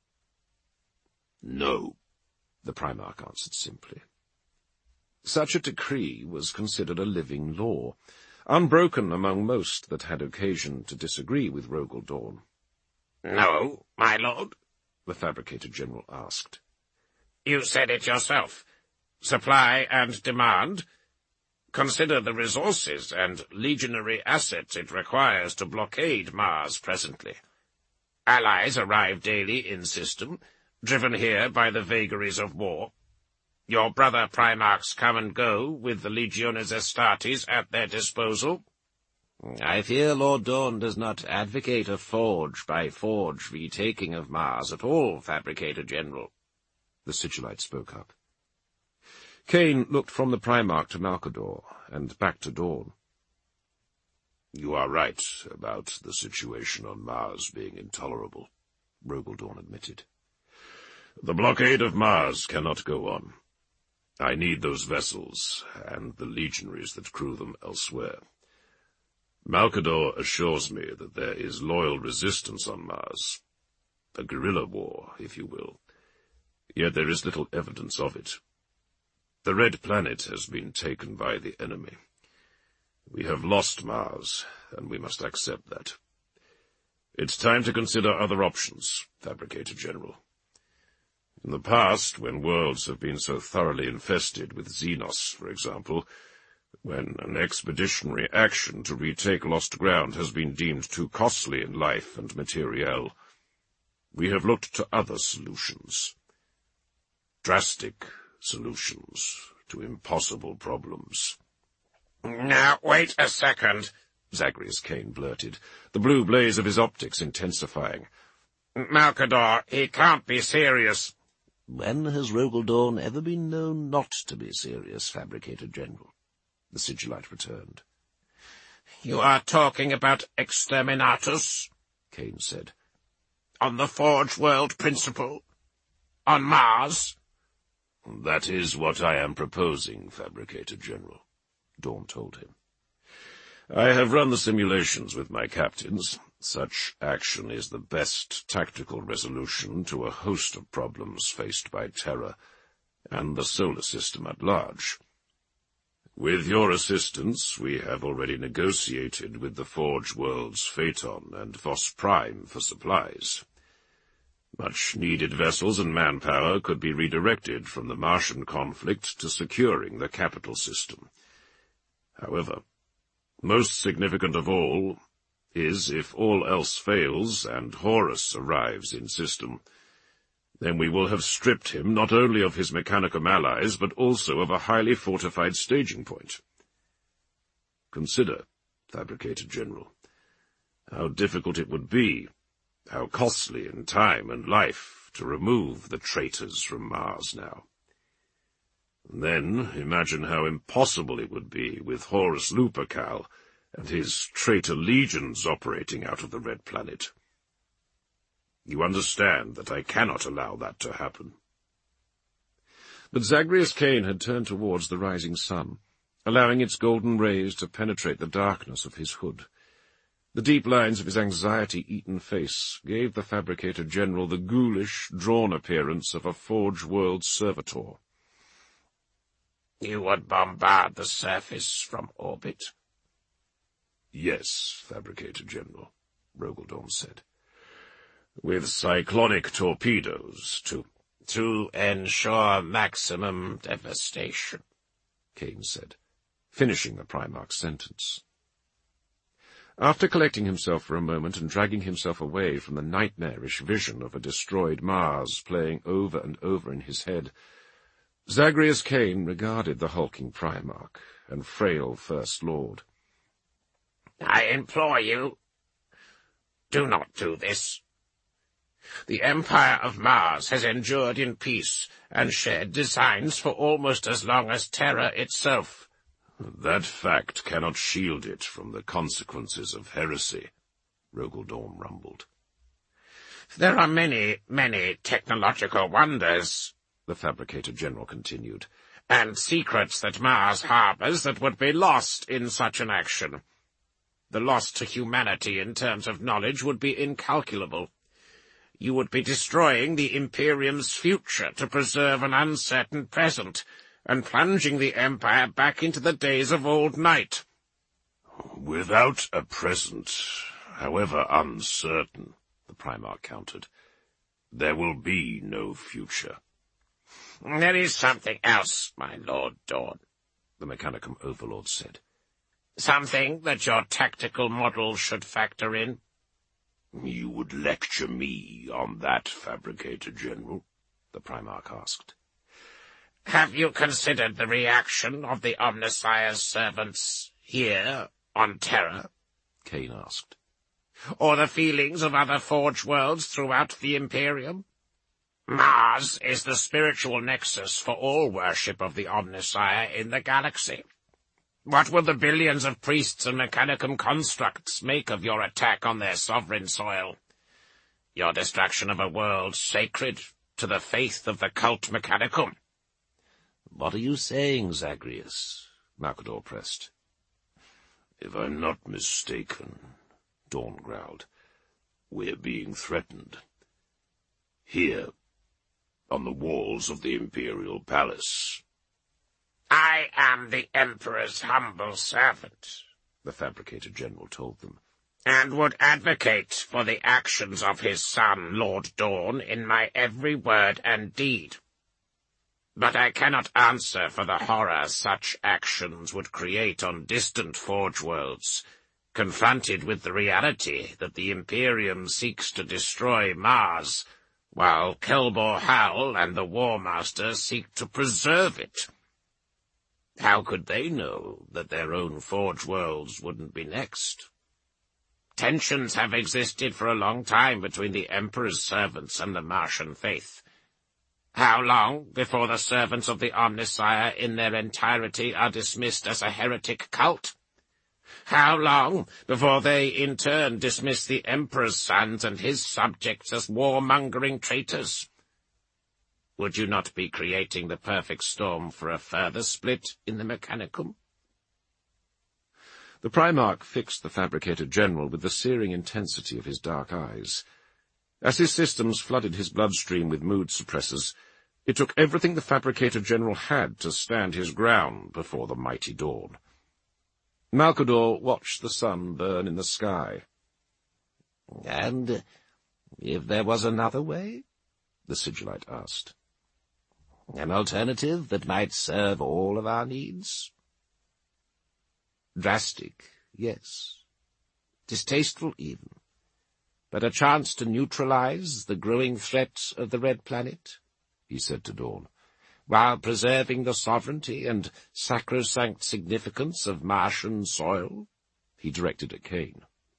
"No," the Primarch answered simply. Such a decree was considered a living law, unbroken among most that had occasion to disagree with Rogel Dawn. "No, my lord?" the Fabricator General asked. "You said it yourself. Supply and demand. Consider the resources and legionary assets it requires to blockade Mars presently. Allies arrive daily in system, driven here by the vagaries of war. Your brother Primarchs come and go, with the Legiones Astartes at their disposal. I fear Lord Dorn does not advocate a forge-by-forge retaking of Mars at all, Fabricator General. The Sigillite spoke up. Kane looked from the Primarch to Malkador, and back to Dorn. You are right about the situation on Mars being intolerable, Rogal Dorn admitted. The blockade of Mars cannot go on. I need those vessels, and the legionaries that crew them elsewhere. Malkador assures me that there is loyal resistance on Mars, a guerrilla war, if you will, yet there is little evidence of it. The Red Planet has been taken by the enemy. We have lost Mars, and we must accept that. It's time to consider other options, Fabricator General. In the past, when worlds have been so thoroughly infested with Xenos, for example, when an expeditionary action to retake lost ground has been deemed too costly in life and materiel, we have looked to other solutions. Drastic solutions to impossible problems. Now, wait a second, Zagreus Kane blurted, the blue blaze of his optics intensifying. Malkador, he can't be serious. When has Rogal Dorn ever been known not to be serious, Fabricator General? The Sigillite returned. You are talking about Exterminatus, Kane said. On the Forge World principle? On Mars? That is what I am proposing, Fabricator General, Dorn told him. I have run the simulations with my captains. Such action is the best tactical resolution to a host of problems faced by Terra and the solar system at large. With your assistance, we have already negotiated with the Forge Worlds Phaeton and Vos Prime for supplies. Much-needed vessels and manpower could be redirected from the Martian conflict to securing the capital system. However, most significant of all is, if all else fails and Horus arrives in system, then we will have stripped him not only of his Mechanicum allies, but also of a highly fortified staging point. Consider, Fabricator General, how difficult it would be, how costly in time and life, to remove the traitors from Mars now. And then imagine how impossible it would be with Horus Lupercal and his traitor legions operating out of the Red Planet. You understand that I cannot allow that to happen. But Zagreus Kane had turned towards the rising sun, allowing its golden rays to penetrate the darkness of his hood. The deep lines of his anxiety-eaten face gave the Fabricator General the ghoulish, drawn appearance of a Forge World servitor. You would bombard the surface from orbit? Yes, Fabricator General, Rogal Dorn said. With cyclonic torpedoes, to... To ensure maximum devastation, Kane said, finishing the Primarch's sentence. After collecting himself for a moment and dragging himself away from the nightmarish vision of a destroyed Mars playing over and over in his head, Zagreus Kane regarded the hulking Primarch and frail First Lord. I implore you, do not do this. The Empire of Mars has endured in peace and shared designs for almost as long as Terra itself. That fact cannot shield it from the consequences of heresy, Rogal Dorn rumbled. There are many, many technological wonders, the Fabricator General continued, and secrets that Mars harbours that would be lost in such an action. The loss to humanity in terms of knowledge would be incalculable. You would be destroying the Imperium's future to preserve an uncertain present, and plunging the Empire back into the days of old night. Without a present, however uncertain, the Primarch countered, there will be no future. There is something else, my Lord Dorn, the Mechanicum Overlord said. Something that your tactical model should factor in. You would lecture me on that, Fabricator General? The Primarch asked. Have you considered the reaction of the Omnissiah's servants here on Terra? Kain asked. Or the feelings of other Forge worlds throughout the Imperium? Mars is the spiritual nexus for all worship of the Omnissiah in the galaxy. What will the billions of priests and Mechanicum constructs make of your attack on their sovereign soil? Your destruction of a world sacred to the faith of the cult Mechanicum? What are you saying, Zagreus? Malcador pressed. If I'm not mistaken, Dorn growled, we're being threatened. Here, on the walls of the Imperial Palace. I am the Emperor's humble servant, the Fabricator General told them, and would advocate for the actions of his son, Lord Dorn, in my every word and deed. But I cannot answer for the horror such actions would create on distant Forge worlds, confronted with the reality that the Imperium seeks to destroy Mars, while Kelbor Hal and the War Master seek to preserve it. How could they know that their own Forge worlds wouldn't be next? Tensions have existed for a long time between the Emperor's servants and the Martian faith. How long before the servants of the Omnissiah in their entirety are dismissed as a heretic cult? How long before they in turn dismiss the Emperor's sons and his subjects as warmongering traitors? Would you not be creating the perfect storm for a further split in the Mechanicum? The Primarch fixed the Fabricator General with the searing intensity of his dark eyes. As his systems flooded his bloodstream with mood suppressors, it took everything the Fabricator General had to stand his ground before the mighty Dorn. Malcador watched the sun burn in the sky. And if there was another way? The Sigillite asked. An alternative that might serve all of our needs? Drastic, yes. Distasteful even. But a chance to neutralize the growing threat of the Red Planet, he said to Dorn, while preserving the sovereignty and sacrosanct significance of Martian soil, he directed at Kain.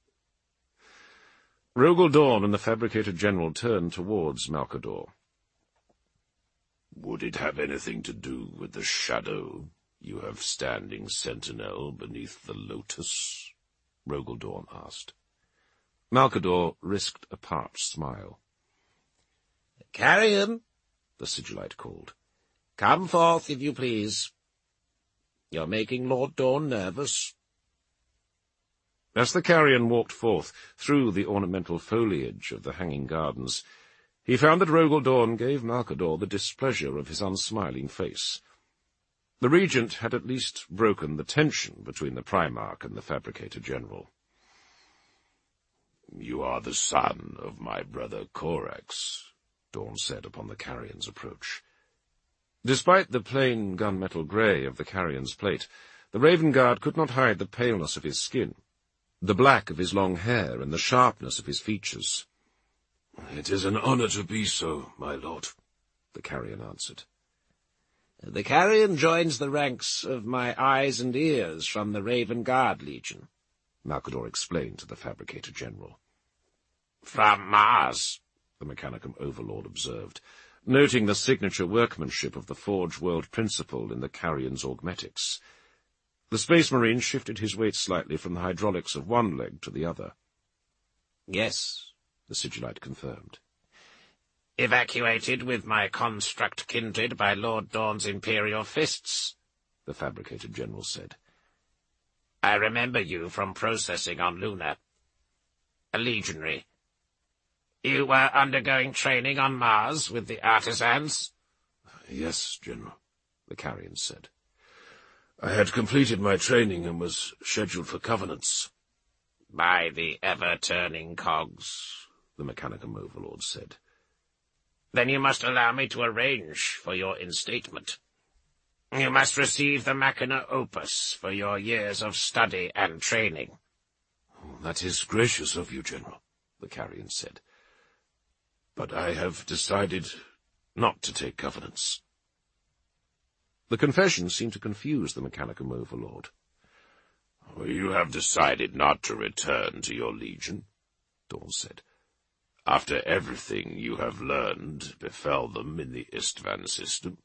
Rogal Dorn and the Fabricator General turned towards Malcador. Would it have anything to do with the shadow you have standing sentinel beneath the lotus? Rogal Dorn asked. Malcador risked a parched smile. Carrion, the Sigillite called. Come forth, if you please. You're making Lord Dorn nervous. As the Carrion walked forth through the ornamental foliage of the hanging gardens, he found that Rogal Dorn gave Malcador the displeasure of his unsmiling face. The Regent had at least broken the tension between the Primarch and the Fabricator General. You are the son of my brother Corax, Dorn said upon the Carrion's approach. Despite the plain gunmetal grey of the Carrion's plate, the Raven Guard could not hide the paleness of his skin, the black of his long hair, and the sharpness of his features. It is an honour to be so, my lord, the Carrion answered. The Carrion joins the ranks of my eyes and ears from the Raven Guard Legion, Malcador explained to the Fabricator General. From Mars, the Mechanicum Overlord observed, noting the signature workmanship of the Forge World Principle in the Carrion's augmetics. The Space Marine shifted his weight slightly from the hydraulics of one leg to the other. Yes, the Sigillite confirmed. Evacuated with my construct kindred by Lord Dorn's imperial fists, the Fabricator General said. I remember you from processing on Luna. A legionary. You were undergoing training on Mars with the artisans? Yes, General, the Carrion said. I had completed my training and was scheduled for Covenants. By the ever-turning cogs, the Mechanicum Overlord said. Then you must allow me to arrange for your instatement. You must receive the Machina Opus for your years of study and training. That is gracious of you, General, the Carrion said. But I have decided not to take governance. The confession seemed to confuse the Mechanicum overlord. You have decided not to return to your legion, Dorn said, after everything you have learned befell them in the Istvan system.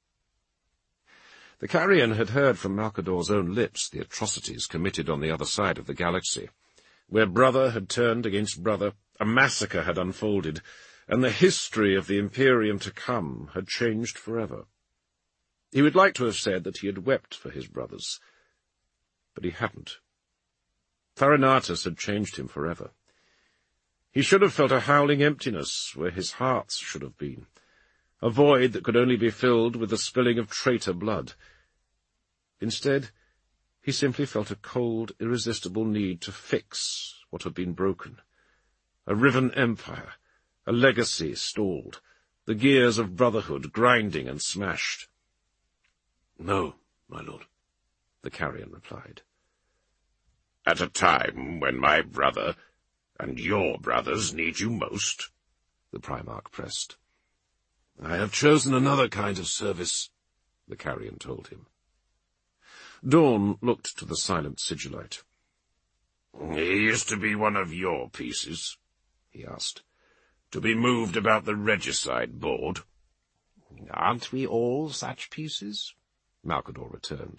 The Carrion had heard from Malcador's own lips the atrocities committed on the other side of the galaxy, where brother had turned against brother, a massacre had unfolded, and the history of the Imperium to come had changed forever. He would like to have said that he had wept for his brothers, but he hadn't. Tharanatus had changed him forever. He should have felt a howling emptiness where his hearts should have been, a void that could only be filled with the spilling of traitor blood. Instead, he simply felt a cold, irresistible need to fix what had been broken. A riven empire, a legacy stalled, the gears of brotherhood grinding and smashed. No, my lord, the Carrion replied. At a time when my brother and your brothers need you most, the Primarch pressed. I have chosen another kind of service, the Carrion told him. Dorn looked to the silent Sigillite. He used to be one of your pieces, he asked, to be moved about the regicide board. Aren't we all such pieces? Malcador returned.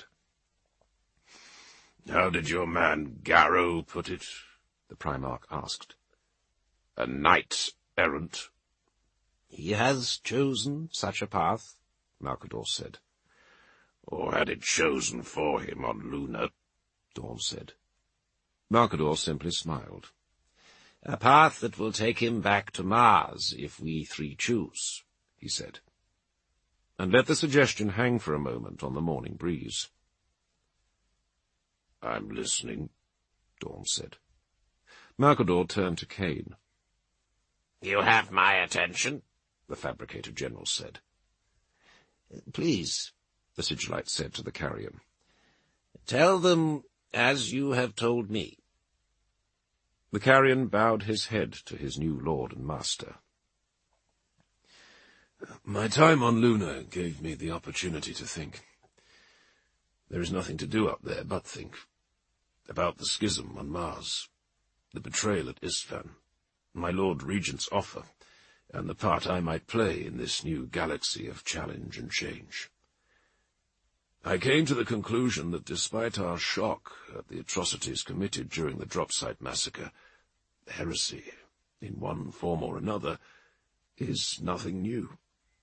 How did your man Garrow put it? The Primarch asked. A knight-errant. He has chosen such a path, Malcador said. Or had it chosen for him on Luna, Dorn said. Malcador simply smiled. A path that will take him back to Mars, if we three choose, he said, and let the suggestion hang for a moment on the morning breeze. I'm listening, Dorn said. Malcador turned to Kane. You have my attention, the Fabricator General said. Please, the Sigillite said to the Carrion. Tell them as you have told me. The Carrion bowed his head to his new lord and master. My time on Luna gave me the opportunity to think. There is nothing to do up there but think. About the schism on Mars, the betrayal at Istvan, my Lord Regent's offer, and the part I might play in this new galaxy of challenge and change. I came to the conclusion that despite our shock at the atrocities committed during the Dropsite massacre, heresy, in one form or another, is nothing new.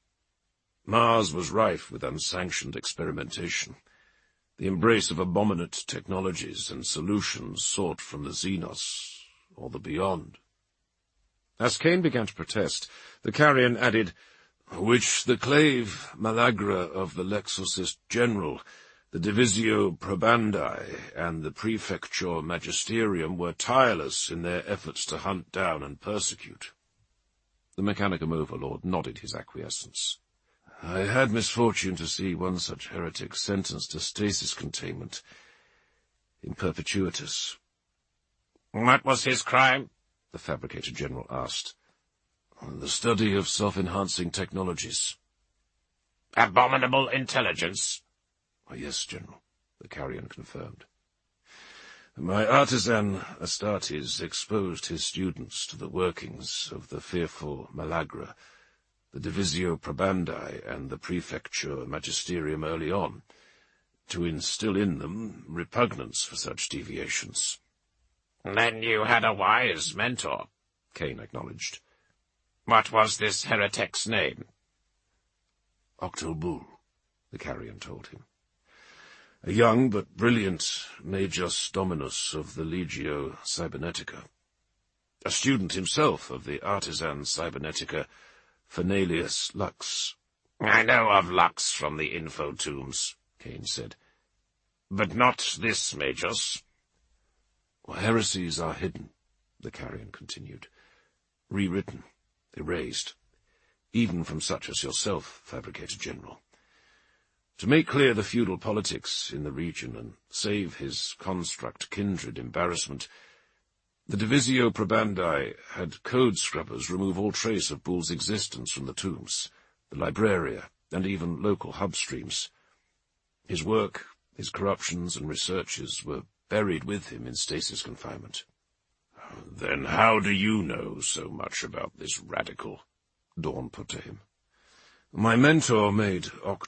Mars was rife with unsanctioned experimentation, the embrace of abominate technologies and solutions sought from the Xenos, or the beyond. As Kane began to protest, the Carrion added, which the clave Malagra of the Lexorcist General, the Divisio Probandi, and the Prefecture Magisterium were tireless in their efforts to hunt down and persecute. The Mechanicum Overlord nodded his acquiescence. I had misfortune to see one such heretic sentenced to stasis containment in perpetuitas. What was his crime? The Fabricator General asked. The study of self-enhancing technologies. Abominable intelligence? Oh, yes, General, the Carrion confirmed. My artisan, Astartes, exposed his students to the workings of the fearful Malagra, the Divisio Probandi, and the Prefecture Magisterium early on, to instill in them repugnance for such deviations. Then you had a wise mentor, Kane acknowledged. What was this heretic's name? Octobul, the Carrion told him. A young but brilliant Magus Dominus of the Legio Cybernetica. A student himself of the artisan Cybernetica, Fernalius Lux. I know of Lux from the Infotombs, Kane said. But not this Magus. Well, heresies are hidden, the Carrion continued. Rewritten, erased, even from such as yourself, Fabricator General. To make clear the feudal politics in the region and save his construct kindred embarrassment, The Divisio Probandi had code scrubbers remove all trace of Boule's existence from the tombs, the Libraria, and even local hub streams. His work, his corruptions and researches were buried with him in stasis confinement. Then how do you know so much about this radical? Dawn put to him. My mentor made Oct